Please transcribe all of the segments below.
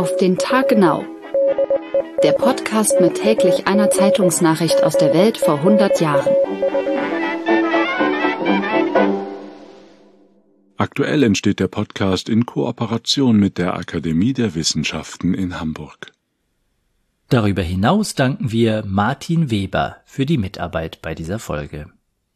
Auf den Tag genau. Der Podcast mit täglich einer Zeitungsnachricht aus der Welt vor 100 Jahren. Aktuell entsteht der Podcast in Kooperation mit der Akademie der Wissenschaften in Hamburg. Darüber hinaus danken wir Martin Weber für die Mitarbeit bei dieser Folge.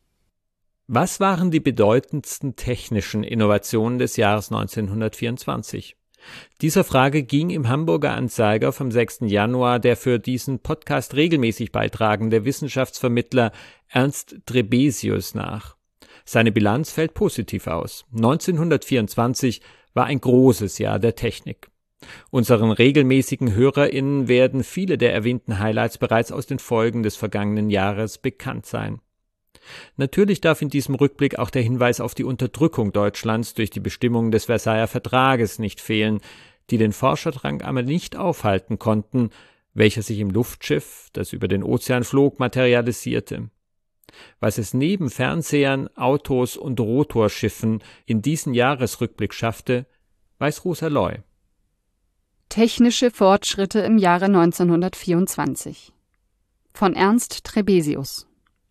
Was waren die bedeutendsten technischen Innovationen des Jahres 1924? Dieser Frage ging im Hamburger Anzeiger vom 6. Januar der für diesen Podcast regelmäßig beitragende Wissenschaftsvermittler Ernst Trebesius nach. Seine Bilanz fällt positiv aus. 1924 war ein großes Jahr der Technik. Unseren regelmäßigen HörerInnen werden viele der erwähnten Highlights bereits aus den Folgen des vergangenen Jahres bekannt sein. Natürlich darf in diesem Rückblick auch der Hinweis auf die Unterdrückung Deutschlands durch die Bestimmungen des Versailler Vertrages nicht fehlen, die den Forscherdrang aber nicht aufhalten konnten, welcher sich im Luftschiff, das über den Ozean flog, materialisierte. Was es neben Fernsehern, Autos und Rotorschiffen in diesen Jahresrückblick schaffte, weiß Rosa Loy. Technische Fortschritte im Jahre 1924 von Ernst Trebesius.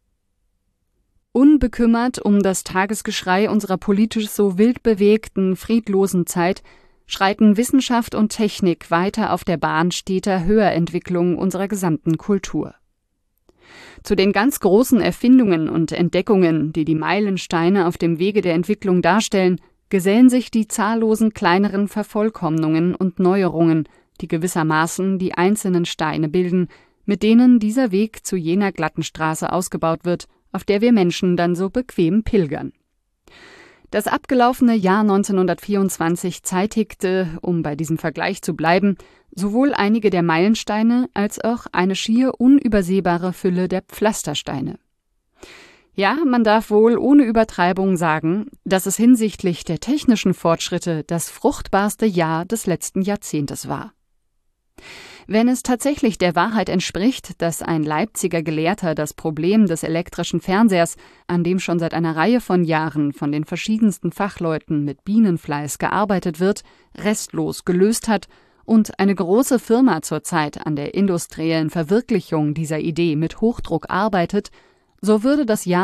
Unbekümmert um das Tagesgeschrei unserer politisch so wild bewegten, friedlosen Zeit schreiten Wissenschaft und Technik weiter auf der Bahn steter Höherentwicklung unserer gesamten Kultur. Zu den ganz großen Erfindungen und Entdeckungen, die die Meilensteine auf dem Wege der Entwicklung darstellen, gesellen sich die zahllosen kleineren Vervollkommnungen und Neuerungen, die gewissermaßen die einzelnen Steine bilden, mit denen dieser Weg zu jener glatten Straße ausgebaut wird, auf der wir Menschen dann so bequem pilgern. Das abgelaufene Jahr 1924 zeitigte, um bei diesem Vergleich zu bleiben, sowohl einige der Meilensteine als auch eine schier unübersehbare Fülle der Pflastersteine. Ja, man darf wohl ohne Übertreibung sagen, dass es hinsichtlich der technischen Fortschritte das fruchtbarste Jahr des letzten Jahrzehntes war. Wenn es tatsächlich der Wahrheit entspricht, dass ein Leipziger Gelehrter das Problem des elektrischen Fernsehers, an dem schon seit einer Reihe von Jahren von den verschiedensten Fachleuten mit Bienenfleiß gearbeitet wird, restlos gelöst hat und eine große Firma zurzeit an der industriellen Verwirklichung dieser Idee mit Hochdruck arbeitet, so würde das Jahr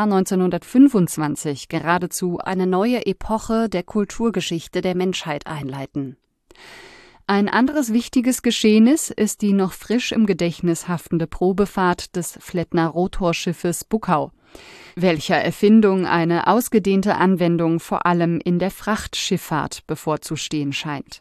1925 geradezu eine neue Epoche der Kulturgeschichte der Menschheit einleiten. Ein anderes wichtiges Geschehnis ist die noch frisch im Gedächtnis haftende Probefahrt des Flettner Rotorschiffes Buckau, welcher Erfindung eine ausgedehnte Anwendung vor allem in der Frachtschifffahrt bevorzustehen scheint.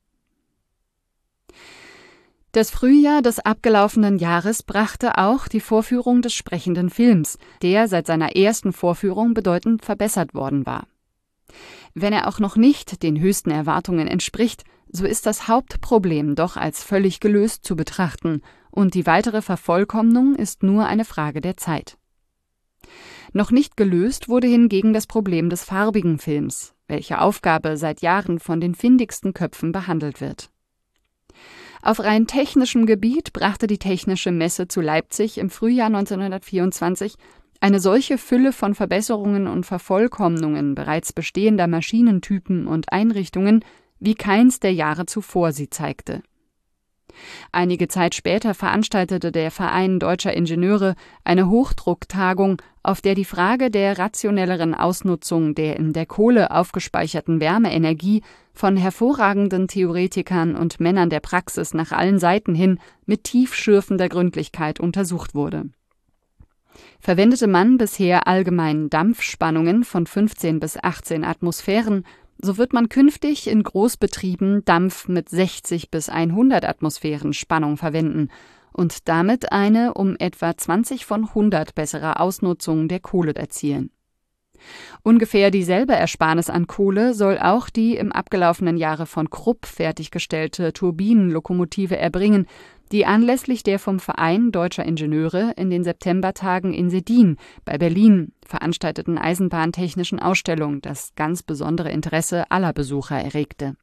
Das Frühjahr des abgelaufenen Jahres brachte auch die Vorführung des sprechenden Films, der seit seiner ersten Vorführung bedeutend verbessert worden war. Wenn er auch noch nicht den höchsten Erwartungen entspricht, so ist das Hauptproblem doch als völlig gelöst zu betrachten und die weitere Vervollkommnung ist nur eine Frage der Zeit. Noch nicht gelöst wurde hingegen das Problem des farbigen Films, welche Aufgabe seit Jahren von den findigsten Köpfen behandelt wird. Auf rein technischem Gebiet brachte die Technische Messe zu Leipzig im Frühjahr 1924 eine solche Fülle von Verbesserungen und Vervollkommnungen bereits bestehender Maschinentypen und Einrichtungen, wie keins der Jahre zuvor sie zeigte. Einige Zeit später veranstaltete der Verein Deutscher Ingenieure eine Hochdrucktagung, auf der die Frage der rationelleren Ausnutzung der in der Kohle aufgespeicherten Wärmeenergie von hervorragenden Theoretikern und Männern der Praxis nach allen Seiten hin mit tiefschürfender Gründlichkeit untersucht wurde. Verwendete man bisher allgemein Dampfspannungen von 15 bis 18 Atmosphären, so wird man künftig in Großbetrieben Dampf mit 60 bis 100 Atmosphären Spannung verwenden und damit eine um etwa 20 von 100 bessere Ausnutzung der Kohle erzielen. Ungefähr dieselbe Ersparnis an Kohle soll auch die im abgelaufenen Jahre von Krupp fertiggestellte Turbinenlokomotive erbringen, die anlässlich der vom Verein Deutscher Ingenieure in den Septembertagen in Sedin bei Berlin veranstalteten eisenbahntechnischen Ausstellung das ganz besondere Interesse aller Besucher erregte.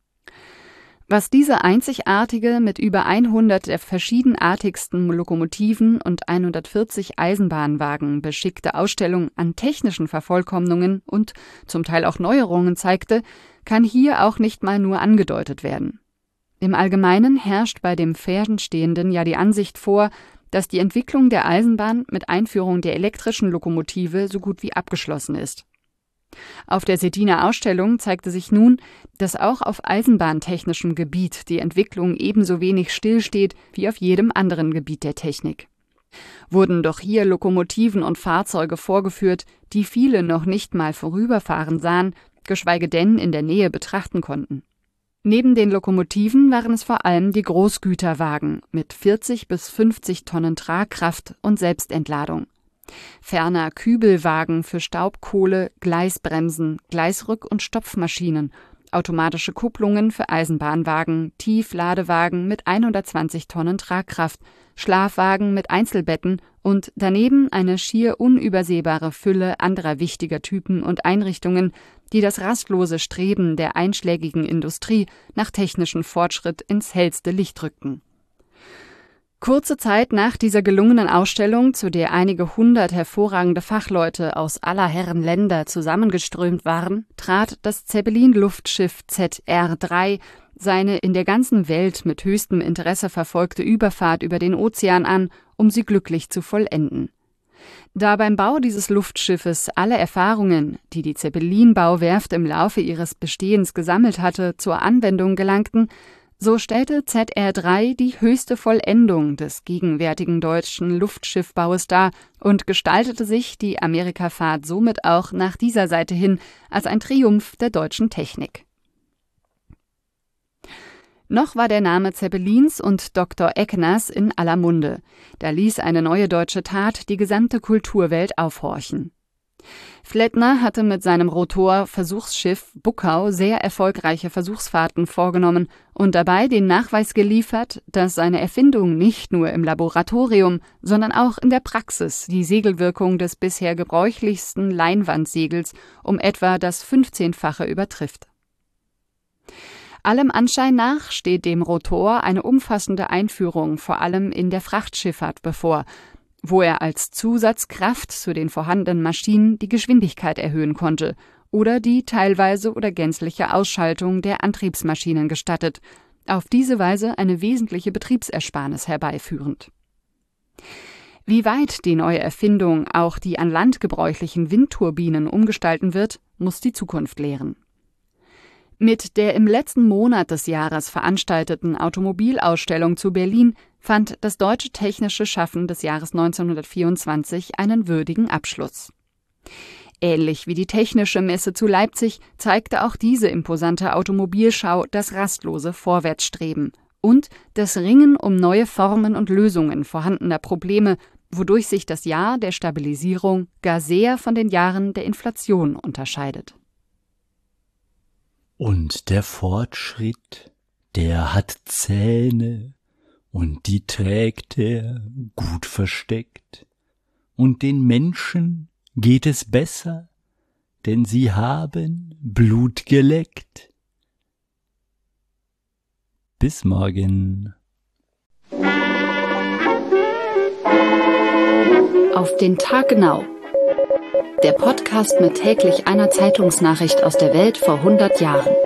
Was diese einzigartige, mit über 100 der verschiedenartigsten Lokomotiven und 140 Eisenbahnwagen beschickte Ausstellung an technischen Vervollkommnungen und zum Teil auch Neuerungen zeigte, kann hier auch nicht mal nur angedeutet werden. Im Allgemeinen herrscht bei dem Fernstehenden ja die Ansicht vor, dass die Entwicklung der Eisenbahn mit Einführung der elektrischen Lokomotive so gut wie abgeschlossen ist. Auf der Seddiner Ausstellung zeigte sich nun, dass auch auf eisenbahntechnischem Gebiet die Entwicklung ebenso wenig stillsteht wie auf jedem anderen Gebiet der Technik. Wurden doch hier Lokomotiven und Fahrzeuge vorgeführt, die viele noch nicht mal vorüberfahren sahen, geschweige denn in der Nähe betrachten konnten. Neben den Lokomotiven waren es vor allem die Großgüterwagen mit 40 bis 50 Tonnen Tragkraft und Selbstentladung. Ferner Kübelwagen für Staubkohle, Gleisbremsen, Gleisrück- und Stopfmaschinen, automatische Kupplungen für Eisenbahnwagen, Tiefladewagen mit 120 Tonnen Tragkraft, Schlafwagen mit Einzelbetten und daneben eine schier unübersehbare Fülle anderer wichtiger Typen und Einrichtungen, die das rastlose Streben der einschlägigen Industrie nach technischem Fortschritt ins hellste Licht rückten. Kurze Zeit nach dieser gelungenen Ausstellung, zu der einige hundert hervorragende Fachleute aus aller Herren Länder zusammengeströmt waren, trat das Zeppelin-Luftschiff ZR-3 seine in der ganzen Welt mit höchstem Interesse verfolgte Überfahrt über den Ozean an, um sie glücklich zu vollenden. Da beim Bau dieses Luftschiffes alle Erfahrungen, die die Zeppelin-Bauwerft im Laufe ihres Bestehens gesammelt hatte, zur Anwendung gelangten, so stellte ZR-3 die höchste Vollendung des gegenwärtigen deutschen Luftschiffbaues dar und gestaltete sich die Amerikafahrt somit auch nach dieser Seite hin als ein Triumph der deutschen Technik. Noch war der Name Zeppelins und Dr. Eckners in aller Munde. Da ließ eine neue deutsche Tat die gesamte Kulturwelt aufhorchen. Flettner hatte mit seinem Rotor-Versuchsschiff Buckau sehr erfolgreiche Versuchsfahrten vorgenommen und dabei den Nachweis geliefert, dass seine Erfindung nicht nur im Laboratorium, sondern auch in der Praxis die Segelwirkung des bisher gebräuchlichsten Leinwandsegels um etwa das 15-fache übertrifft. Allem Anschein nach steht dem Rotor eine umfassende Einführung vor allem in der Frachtschifffahrt bevor, wo er als Zusatzkraft zu den vorhandenen Maschinen die Geschwindigkeit erhöhen konnte oder die teilweise oder gänzliche Ausschaltung der Antriebsmaschinen gestattet, auf diese Weise eine wesentliche Betriebsersparnis herbeiführend. Wie weit die neue Erfindung auch die an Land gebräuchlichen Windturbinen umgestalten wird, muss die Zukunft lehren. Mit der im letzten Monat des Jahres veranstalteten Automobilausstellung zu Berlin fand das deutsche technische Schaffen des Jahres 1924 einen würdigen Abschluss. Ähnlich wie die Technische Messe zu Leipzig zeigte auch diese imposante Automobilschau das rastlose Vorwärtsstreben und das Ringen um neue Formen und Lösungen vorhandener Probleme, wodurch sich das Jahr der Stabilisierung gar sehr von den Jahren der Inflation unterscheidet. Und der Fortschritt, der hat Zähne, und die trägt er gut versteckt. Und den Menschen geht es besser, denn sie haben Blut geleckt. Bis morgen. Auf den Tag genau. Der Podcast mit täglich einer Zeitungsnachricht aus der Welt vor 100 Jahren.